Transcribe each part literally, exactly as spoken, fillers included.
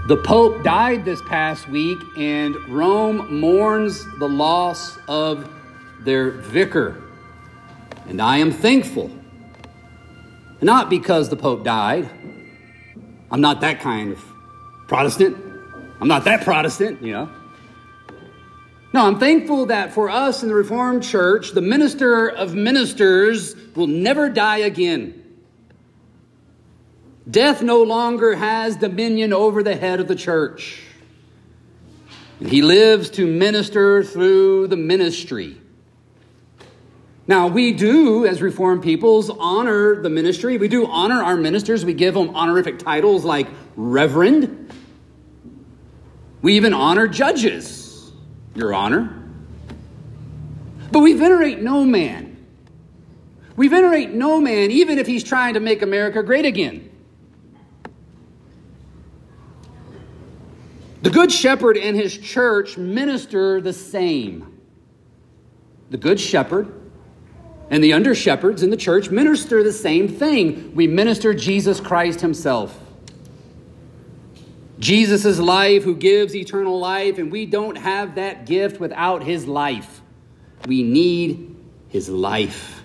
The Pope died this past week, and Rome mourns the loss of their vicar. And I am thankful. Not because the Pope died. I'm not that kind of Protestant. I'm not that Protestant, you know. No, I'm thankful that for us in the Reformed Church, the minister of ministers will never die again. Death no longer has dominion over the head of the church. And he lives to minister through the ministry. Now, we do, as Reformed peoples, honor the ministry. We do honor our ministers. We give them honorific titles like Reverend. We even honor judges, Your Honor. But we venerate no man. We venerate no man, even if he's trying to make America great again. The Good Shepherd and his church minister the same. The Good Shepherd and the under shepherds in the church minister the same thing. We minister Jesus Christ himself. Jesus' life who gives eternal life, and we don't have that gift without his life. We need his life.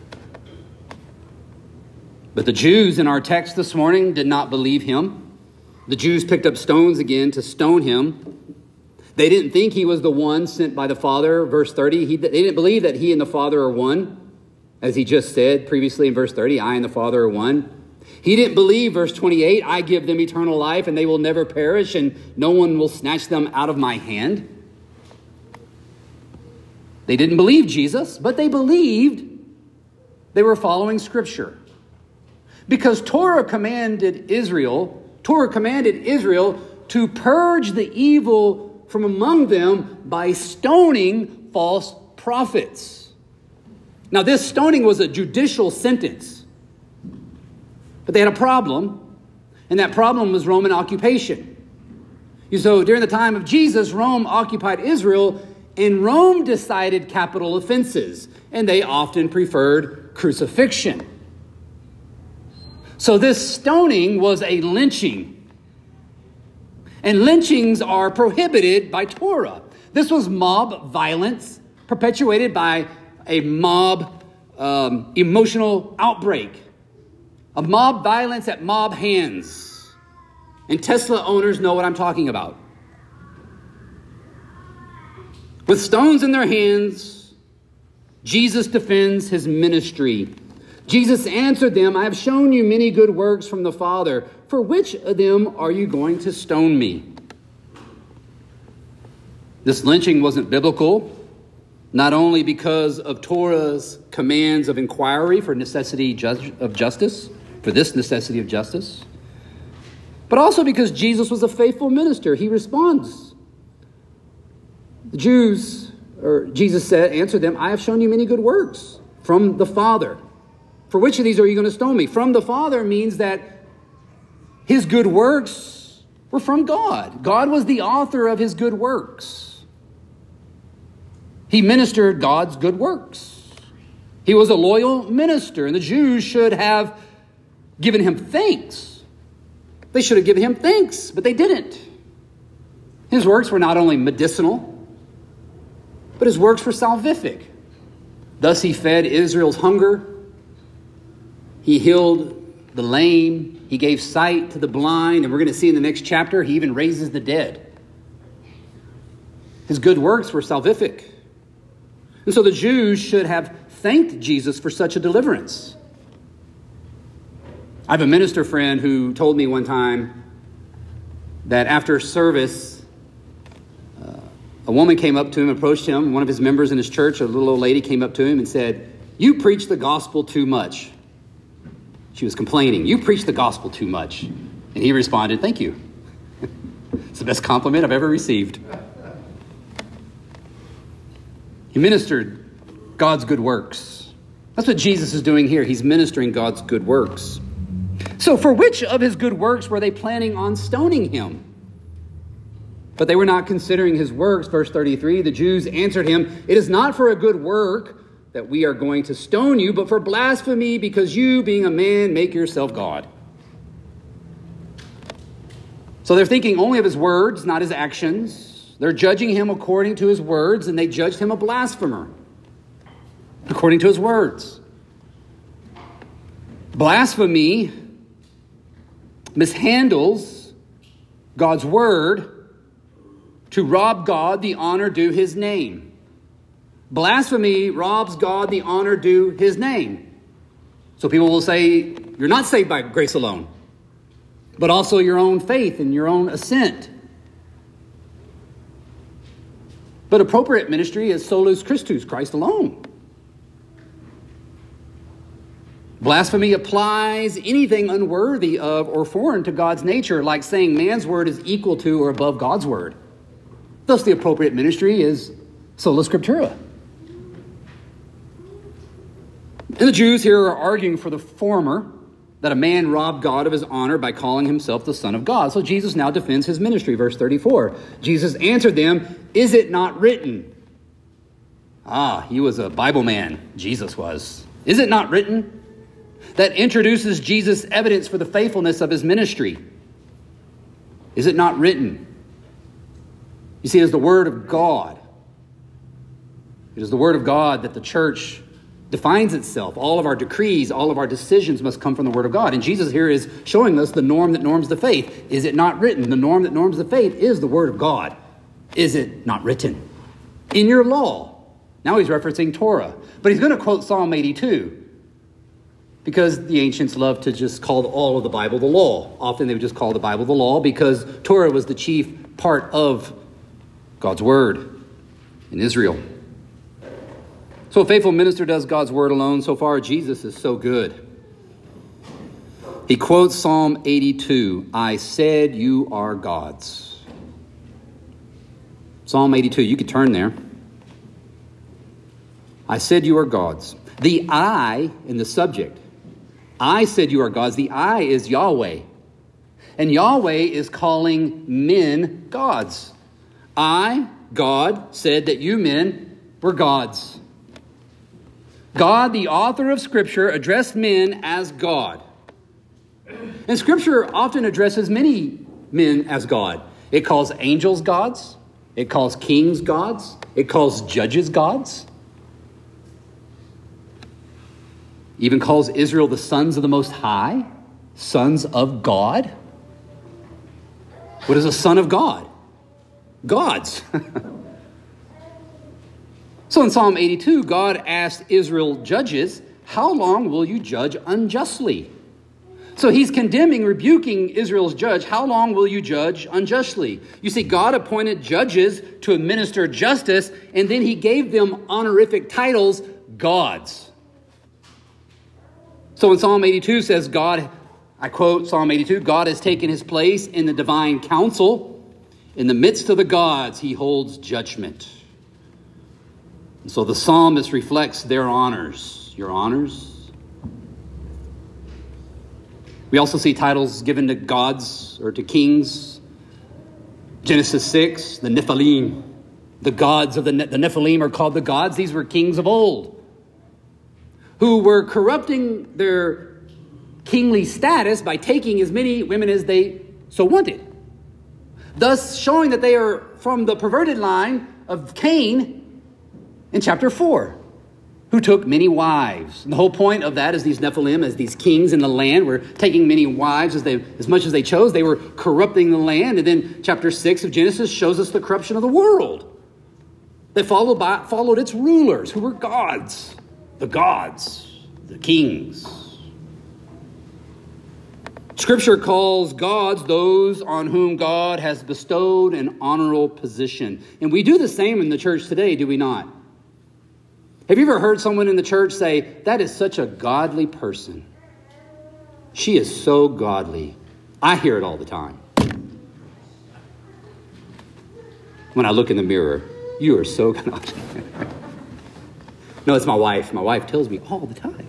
But the Jews in our text this morning did not believe him. The Jews picked up stones again to stone him. They didn't think he was the one sent by the Father. Verse thirty, he, they didn't believe that he and the Father are one. As he just said previously in verse thirty, I and the Father are one. He didn't believe, verse twenty-eight, I give them eternal life and they will never perish and no one will snatch them out of my hand. They didn't believe Jesus, but they believed they were following Scripture. Because Torah commanded Israel, Torah commanded Israel to purge the evil from among them by stoning false prophets. Now, this stoning was a judicial sentence. But they had a problem, and that problem was Roman occupation. So during the time of Jesus, Rome occupied Israel, and Rome decided capital offenses, and they often preferred crucifixion. So this stoning was a lynching. And lynchings are prohibited by Torah. This was mob violence perpetuated by a mob um, emotional outbreak. A mob violence at mob hands. And Tesla owners know what I'm talking about. With stones in their hands, Jesus defends his ministry. Jesus answered them, I have shown you many good works from the Father. For which of them are you going to stone me? This lynching wasn't biblical, not only because of Torah's commands of inquiry for necessity of justice, for this necessity of justice, but also because Jesus was a faithful minister. He responds. The Jews, or Jesus said, answered them, I have shown you many good works from the Father. For which of these are you going to stone me? From the Father means that his good works were from God. God was the author of his good works. He ministered God's good works. He was a loyal minister, and the Jews should have given him thanks. They should have given him thanks, but they didn't. His works were not only medicinal, but his works were salvific. Thus he fed Israel's hunger. He healed the lame. He gave sight to the blind. And we're going to see in the next chapter, he even raises the dead. His good works were salvific. And so the Jews should have thanked Jesus for such a deliverance. I have a minister friend who told me one time that after service, uh, a woman came up to him, approached him. One of his members in his church, a little old lady, came up to him and said, you preach the gospel too much. She was complaining, you preach the gospel too much. And he responded, thank you. It's the best compliment I've ever received. He ministered God's good works. That's what Jesus is doing here. He's ministering God's good works. So for which of his good works were they planning on stoning him? But they were not considering his works. Verse thirty-three, the Jews answered him, it is not for a good work that we are going to stone you, but for blasphemy, because you, being a man, make yourself God. So So they're thinking only of his words, not his actions. They're judging him according to his words, and they judged him a blasphemer according to his words. Blasphemy mishandles God's word to rob God the honor due his name. Blasphemy robs God the honor due his name. So people will say, you're not saved by grace alone, but also your own faith and your own assent. But appropriate ministry is solus Christus, Christ alone. Blasphemy applies anything unworthy of or foreign to God's nature, like saying man's word is equal to or above God's word. Thus, the appropriate ministry is sola scriptura. And the Jews here are arguing for the former, that a man robbed God of his honor by calling himself the Son of God. So Jesus now defends his ministry. Verse thirty-four. Jesus answered them, "Is it not written?" Ah, he was a Bible man. Jesus was. Is it not written? That introduces Jesus' evidence for the faithfulness of his ministry. Is it not written? You see, it is the word of God. It is the word of God that the church defines itself. All of our decrees, all of our decisions must come from the word of God. And Jesus here is showing us the norm that norms the faith. Is it not written? The norm that norms the faith is the word of God. Is it not written? In your law. Now he's referencing Torah. But he's going to quote Psalm eighty-two. Because the ancients loved to just call all of the Bible the law. Often they would just call the Bible the law because Torah was the chief part of God's word in Israel. So a faithful minister does God's word alone. So far, Jesus is so good. He quotes Psalm eighty-two. I said you are gods. Psalm eighty-two, you could turn there. I said you are gods. The I in the subject. I said you are gods. The I is Yahweh. And Yahweh is calling men gods. I, God, said that you men were gods. God, the author of Scripture, addressed men as God. And Scripture often addresses many men as God. It calls angels gods. It calls kings gods. It calls judges gods. Even calls Israel the sons of the Most High, sons of God. What is a son of God? Gods. So in Psalm eighty-two, God asked Israel judges, how long will you judge unjustly? So he's condemning, rebuking Israel's judge. How long will you judge unjustly? You see, God appointed judges to administer justice, and then he gave them honorific titles, gods. So when Psalm eighty-two says God, I quote Psalm eighty-two, God has taken his place in the divine council. In the midst of the gods, he holds judgment. And so the psalmist reflects their honors. Your honors. We also see titles given to gods or to kings. Genesis six, the Nephilim. The gods of the, ne- the Nephilim are called the gods. These were kings of old, who were corrupting their kingly status by taking as many women as they so wanted. Thus showing that they are from the perverted line of Cain in chapter four, who took many wives. And the whole point of that is these Nephilim, as these kings in the land, were taking many wives as they as much as they chose. They were corrupting the land. And then chapter six of Genesis shows us the corruption of the world. They followed, by, followed its rulers, who were gods. The gods, the kings. Scripture calls gods those on whom God has bestowed an honorable position. And we do the same in the church today, do we not? Have you ever heard someone in the church say, that is such a godly person? She is so godly. I hear it all the time. When I look in the mirror, you are so godly. No, it's my wife. My wife tells me all the time.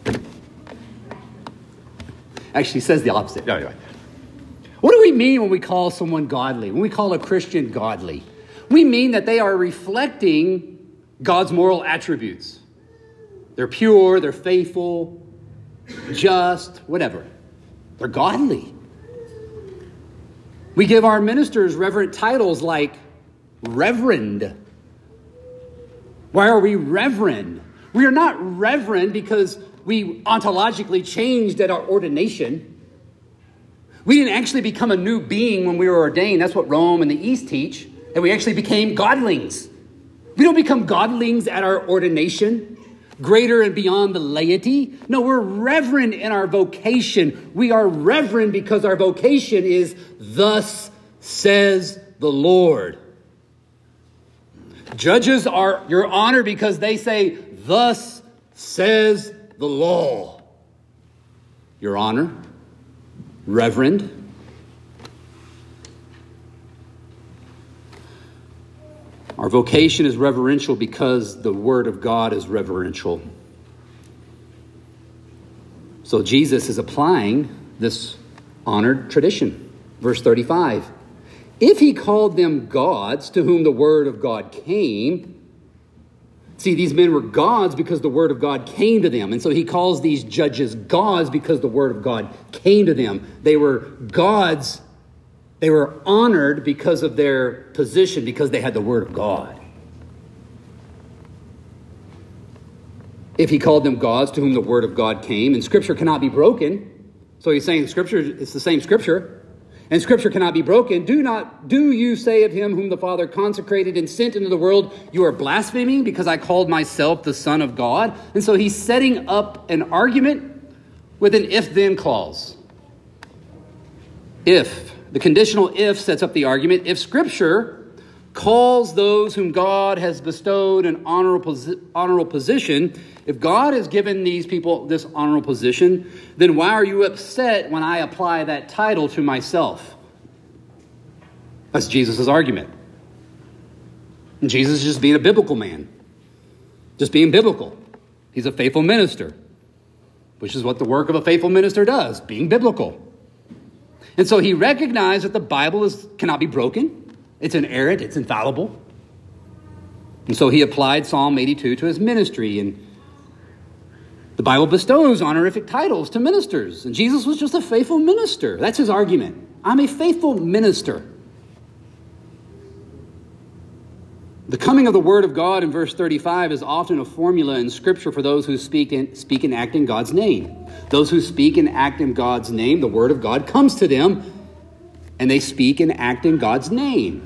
Actually, says the opposite. No, anyway. What do we mean when we call someone godly? When we call a Christian godly? We mean that they are reflecting God's moral attributes. They're pure, they're faithful, just, whatever. They're godly. We give our ministers reverent titles like reverend. Why are we reverend? We are not reverend because we ontologically changed at our ordination. We didn't actually become a new being when we were ordained. That's what Rome and the East teach. And we actually became godlings. We don't become godlings at our ordination, greater and beyond the laity. No, we're reverend in our vocation. We are reverend because our vocation is thus says the Lord. Judges are your honor because they say, thus says the law. Your honor, reverend. Our vocation is reverential because the word of God is reverential. So Jesus is applying this honored tradition. Verse thirty-five. If he called them gods to whom the word of God came. See, these men were gods because the word of God came to them. And so he calls these judges gods because the word of God came to them. They were gods. They were honored because of their position, because they had the word of God. If he called them gods to whom the word of God came, and Scripture cannot be broken. So he's saying Scripture, it's the same Scripture. And Scripture cannot be broken. Do not, do you say of him whom the Father consecrated and sent into the world, you are blaspheming because I called myself the Son of God? And so he's setting up an argument with an if-then clause. If. The conditional if sets up the argument. If Scripture calls those whom God has bestowed an honorable, honorable position, if God has given these people this honorable position, then why are you upset when I apply that title to myself? That's Jesus' argument. And Jesus is just being a biblical man. Just being biblical. He's a faithful minister, which is what the work of a faithful minister does, being biblical. And so he recognized that the Bible is cannot be broken. It's inerrant. It's infallible. And so he applied Psalm eighty-two to his ministry. And the Bible bestows honorific titles to ministers. And Jesus was just a faithful minister. That's his argument. I'm a faithful minister. The coming of the word of God in verse thirty-five is often a formula in Scripture for those who speak and, speak and act in God's name. Those who speak and act in God's name, the word of God comes to them, and they speak and act in God's name.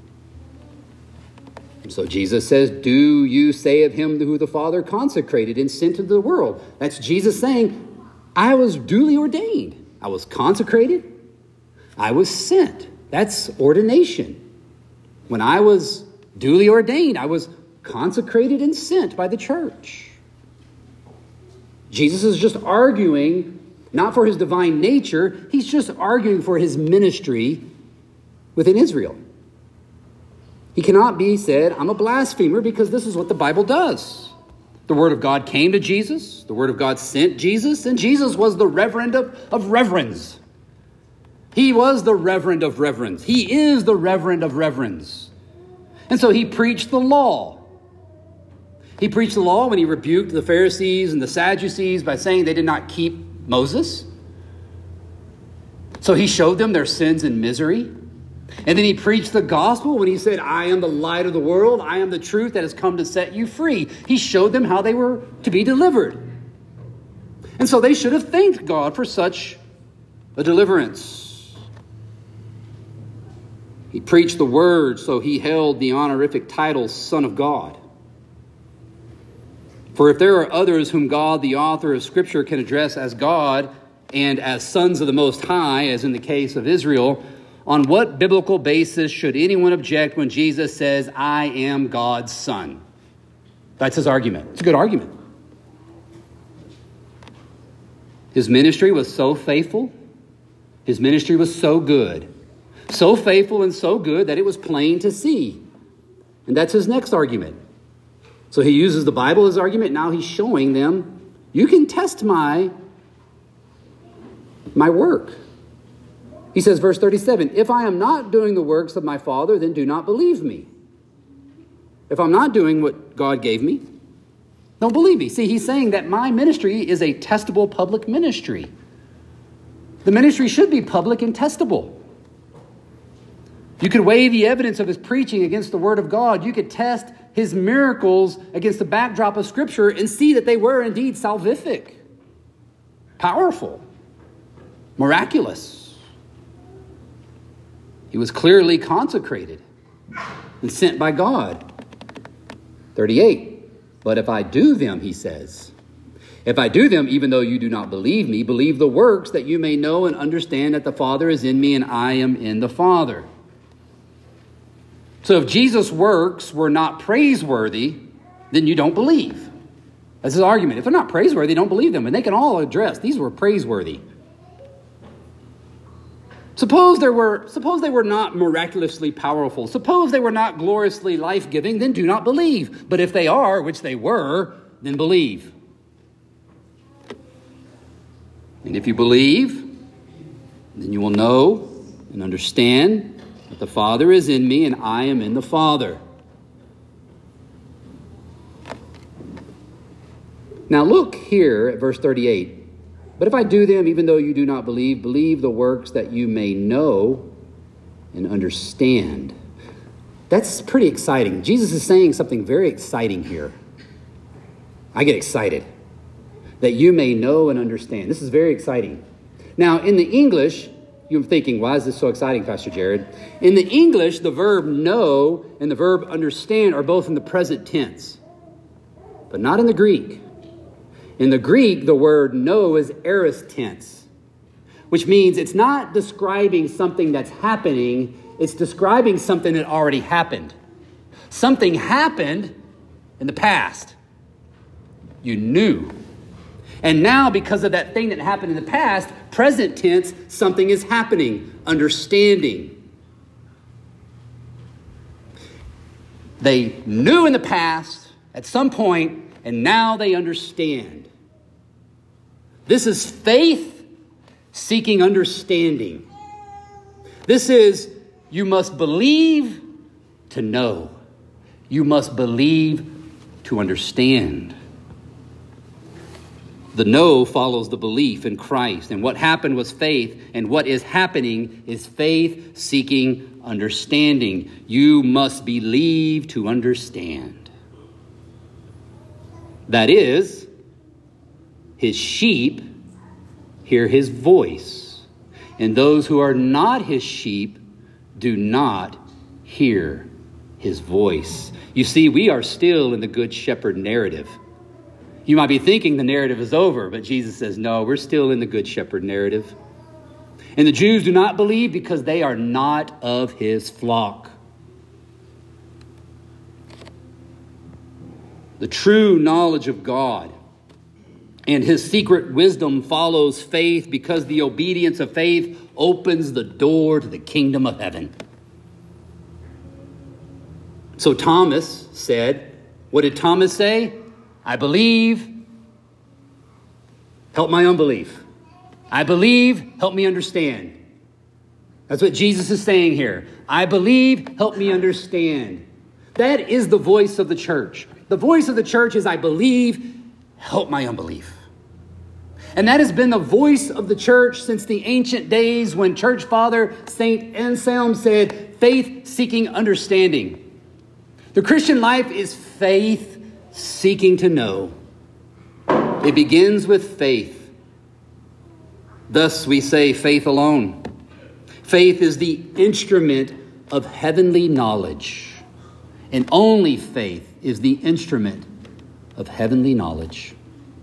So Jesus says, do you say of him who the Father consecrated and sent into the world? That's Jesus saying, I was duly ordained. I was consecrated. I was sent. That's ordination. When I was duly ordained, I was consecrated and sent by the church. Jesus is just arguing, not for his divine nature, he's just arguing for his ministry within Israel. He cannot be said, I'm a blasphemer, because this is what the Bible does. The word of God came to Jesus. The word of God sent Jesus, and Jesus was the reverend of, of reverends. He was the reverend of reverends. He is the reverend of reverends. And so he preached the law. He preached the law when he rebuked the Pharisees and the Sadducees by saying they did not keep Moses. So he showed them their sins and misery. And then he preached the gospel when he said, I am the light of the world. I am the truth that has come to set you free. He showed them how they were to be delivered. And so they should have thanked God for such a deliverance. He preached the word, so he held the honorific title, Son of God. For if there are others whom God, the author of Scripture, can address as God and as sons of the Most High, as in the case of Israel, on what biblical basis should anyone object when Jesus says, I am God's son? That's his argument. It's a good argument. His ministry was so faithful. His ministry was so good. So faithful and so good that it was plain to see. And that's his next argument. So he uses the Bible as argument. Now he's showing them, you can test my, my work. He says, verse thirty-seven, if I am not doing the works of my Father, then do not believe me. If I'm not doing what God gave me, don't believe me. See, he's saying that my ministry is a testable public ministry. The ministry should be public and testable. You could weigh the evidence of his preaching against the Word of God. You could test his miracles against the backdrop of Scripture and see that they were indeed salvific, powerful, miraculous. He was clearly consecrated and sent by God. thirty-eight, but if I do them, he says, if I do them, even though you do not believe me, believe the works, that you may know and understand that the Father is in me and I am in the Father. So if Jesus' works were not praiseworthy, then you don't believe. That's his argument. If they're not praiseworthy, don't believe them. And they can all address, these were praiseworthy. Suppose there were, suppose they were not miraculously powerful. Suppose they were not gloriously life-giving, then do not believe. But if they are, which they were, then believe. And if you believe, then you will know and understand that the Father is in me and I am in the Father. Now look here at verse thirty-eight. But if I do them, even though you do not believe, believe the works, that you may know and understand. That's pretty exciting. Jesus is saying something very exciting here. I get excited. That you may know and understand. This is very exciting. Now, in the English, you're thinking, why is this so exciting, Pastor Jared? In the English, the verb know and the verb understand are both in the present tense, but not in the Greek. In the Greek, the word know is aorist tense, which means it's not describing something that's happening, it's describing something that already happened. Something happened in the past. You knew. And now, because of that thing that happened in the past, present tense, something is happening, understanding. They knew in the past at some point, and now they understand. This is faith seeking understanding. This is, you must believe to know. You must believe to understand. The know follows the belief in Christ. And what happened was faith. And what is happening is faith seeking understanding. You must believe to understand. That is, his sheep hear his voice. And those who are not his sheep do not hear his voice. You see, we are still in the Good Shepherd narrative. You might be thinking the narrative is over, but Jesus says, no, we're still in the Good Shepherd narrative. And the Jews do not believe because they are not of his flock. The true knowledge of God and his secret wisdom follows faith, because the obedience of faith opens the door to the kingdom of heaven. So Thomas said, what did Thomas say? I believe, help my unbelief. I believe, help me understand. That's what Jesus is saying here. I believe, help me understand. That is the voice of the church. The voice of the church is, I believe, help my unbelief. And that has been the voice of the church since the ancient days, when church father Saint Anselm said, faith seeking understanding. The Christian life is faith seeking to know. It begins with faith. Thus we say faith alone. Faith is the instrument of heavenly knowledge. And only faith is the instrument of heavenly knowledge.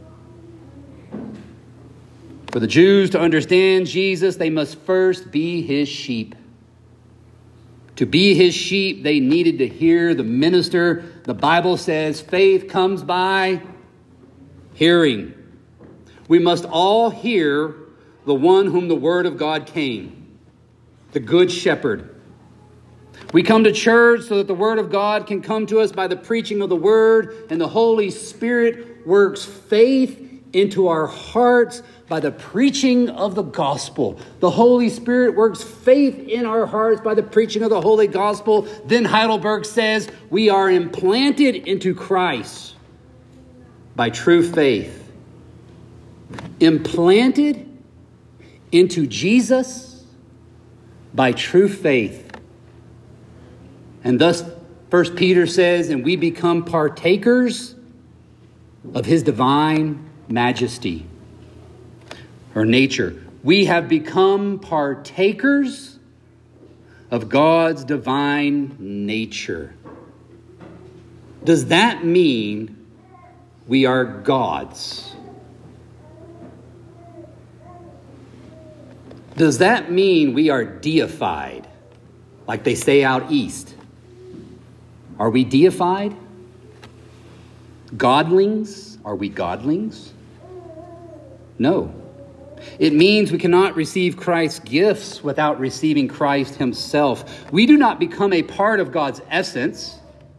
For the Jews to understand Jesus, they must first be his sheep. To be his sheep, they needed to hear the minister. The Bible says faith comes by hearing. We must all hear the one whom the word of God came, the Good Shepherd. We come to church so that the word of God can come to us by the preaching of the word, and the Holy Spirit works faith into our hearts by the preaching of the gospel. The Holy Spirit works faith in our hearts by the preaching of the Holy Gospel. Then Heidelberg says we are implanted into Christ by true faith. Implanted into Jesus by true faith. And thus, First Peter says, and we become partakers of his divine majesty or nature. We have become partakers of God's divine nature. Does that mean we are gods? Does that mean we are deified, like they say out east? Are we deified? Godlings? Are we godlings? No. It means we cannot receive Christ's gifts without receiving Christ himself. We do not become a part of God's essence,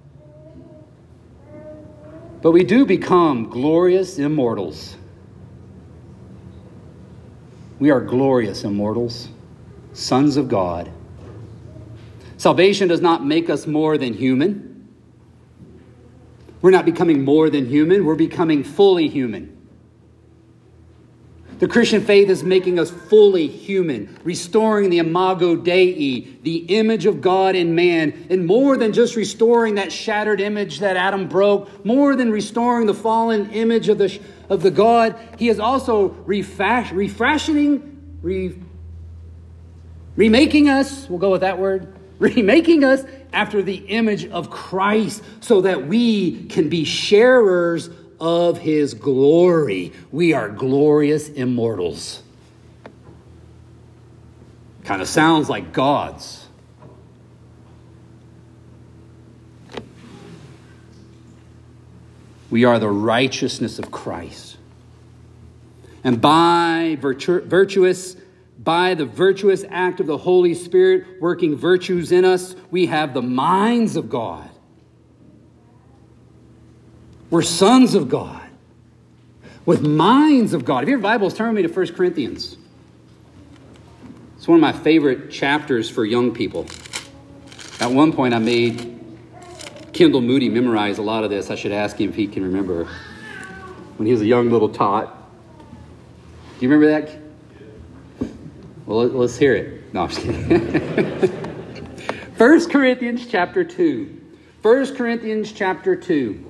but we do become glorious immortals. We are glorious immortals, sons of God. Salvation does not make us more than human. We're not becoming more than human. We're becoming fully human. The Christian faith is making us fully human, restoring the imago Dei, the image of God in man, and more than just restoring that shattered image that Adam broke, more than restoring the fallen image of the of the God, he is also refash, refashioning, re, remaking us, we'll go with that word, remaking us after the image of Christ so that we can be sharers of his glory. We are glorious immortals. Kind of sounds like gods. We are the righteousness of Christ. And by virtu- virtuous, by the virtuous act of the Holy Spirit working virtues in us, we have the minds of God. We're sons of God with minds of God. If your Bibles, turn with me to First Corinthians. It's one of my favorite chapters for young people. At one point, I made Kendall Moody memorize a lot of this. I should ask him if he can remember when he was a young little tot. Do you remember that? Well, let's hear it. No, I'm just kidding. First Corinthians chapter two. First Corinthians chapter two.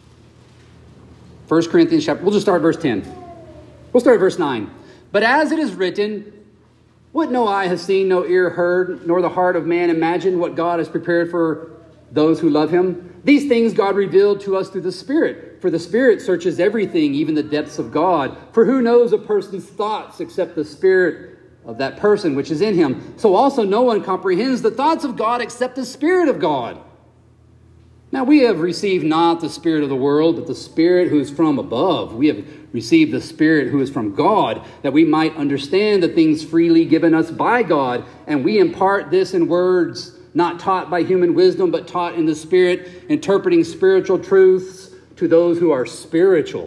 First Corinthians chapter, we'll just start at verse ten. We'll start at verse nine. But as it is written, what no eye has seen, no ear heard, nor the heart of man imagined what God has prepared for those who love him. These things God revealed to us through the Spirit. For the Spirit searches everything, even the depths of God. For who knows a person's thoughts except the Spirit of that person which is in him? So also no one comprehends the thoughts of God except the Spirit of God. Now we have received not the spirit of the world, but the Spirit who is from above. We have received the Spirit who is from God, that we might understand the things freely given us by God. And we impart this in words, not taught by human wisdom, but taught in the Spirit, interpreting spiritual truths to those who are spiritual.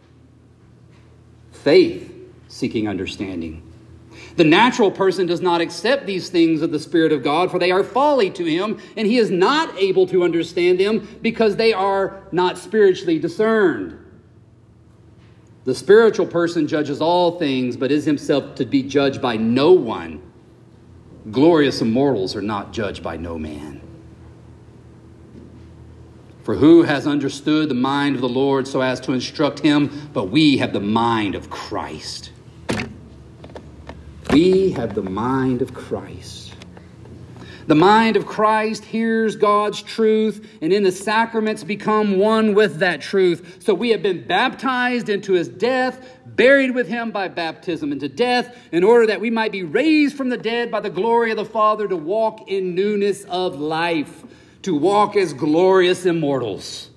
Faith, seeking understanding. The natural person does not accept these things of the Spirit of God, for they are folly to him, and he is not able to understand them because they are not spiritually discerned. The spiritual person judges all things, but is himself to be judged by no one. Glorious immortals are not judged by no man. For who has understood the mind of the Lord so as to instruct him? But we have the mind of Christ. We have the mind of Christ. The mind of Christ hears God's truth, and in the sacraments become one with that truth. So we have been baptized into his death, buried with him by baptism into death, in order that we might be raised from the dead by the glory of the Father to walk in newness of life, to walk as glorious immortals.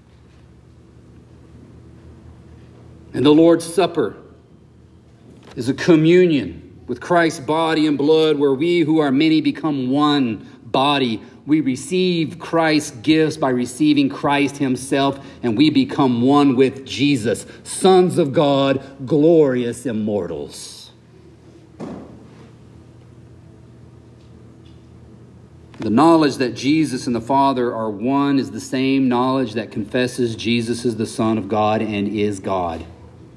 And the Lord's Supper is a communion with Christ's body and blood, where we who are many become one body. We receive Christ's gifts by receiving Christ himself, and we become one with Jesus, sons of God, glorious immortals. The knowledge that Jesus and the Father are one is the same knowledge that confesses Jesus is the Son of God and is God.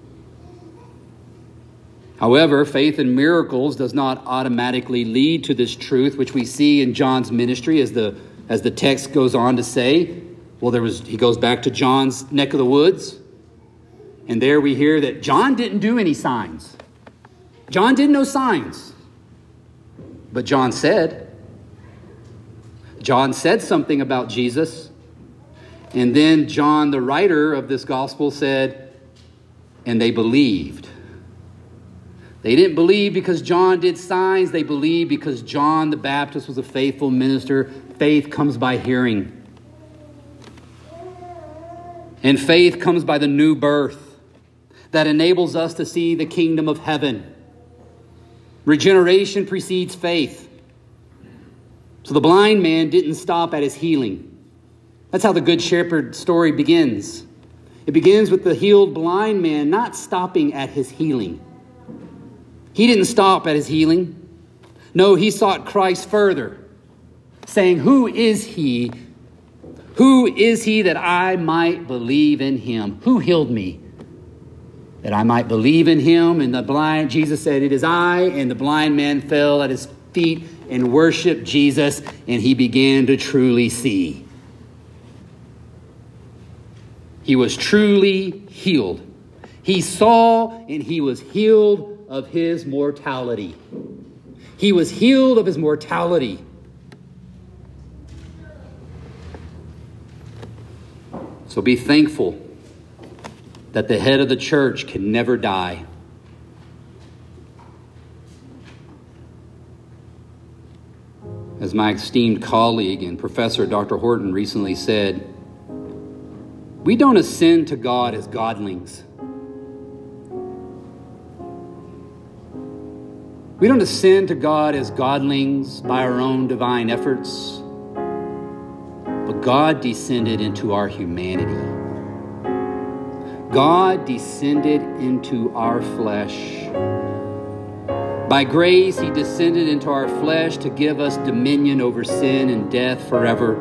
However, faith in miracles does not automatically lead to this truth, which we see in John's ministry as the As the text goes on to say, well, there was, he goes back to John's neck of the woods, and there we hear that John didn't do any signs. John did no signs. But John said, John said something about Jesus. And then John, the writer of this gospel, said, and they believed. They didn't believe because John did signs. They believed because John the Baptist was a faithful minister. Faith comes by hearing. And faith comes by the new birth that enables us to see the kingdom of heaven. Regeneration precedes faith. So the blind man didn't stop at his healing. That's how the Good Shepherd story begins. It begins with the healed blind man not stopping at his healing. He didn't stop at his healing. No, he sought Christ further, saying, who is he? Who is he that I might believe in him? Who healed me? That I might believe in him. And the blind, Jesus said, it is I. And the blind man fell at his feet and worshiped Jesus. And he began to truly see. He was truly healed. He saw and he was healed of his mortality. He was healed of his mortality. So be thankful that the head of the church can never die. As my esteemed colleague and professor Doctor Horton recently said, we don't ascend to God as godlings. We don't ascend to God as godlings by our own divine efforts. But God descended into our humanity. God descended into our flesh. By grace, he descended into our flesh to give us dominion over sin and death forever.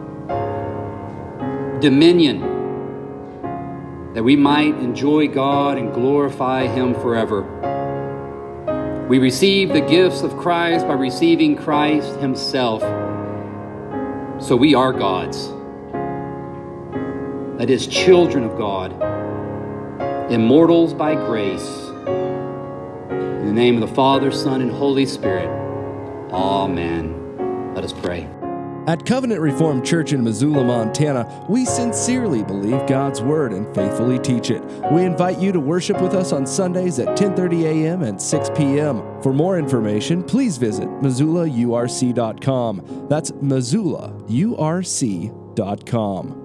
Dominion, that we might enjoy God and glorify him forever. We receive the gifts of Christ by receiving Christ himself. So we are God's. That is, children of God. Immortals by grace. In the name of the Father, Son, and Holy Spirit. Amen. Let us pray. At Covenant Reformed Church in Missoula, Montana, we sincerely believe God's Word and faithfully teach it. We invite you to worship with us on Sundays at ten thirty a.m. and six p.m. For more information, please visit Missoula U R C dot com. That's Missoula U R C dot com.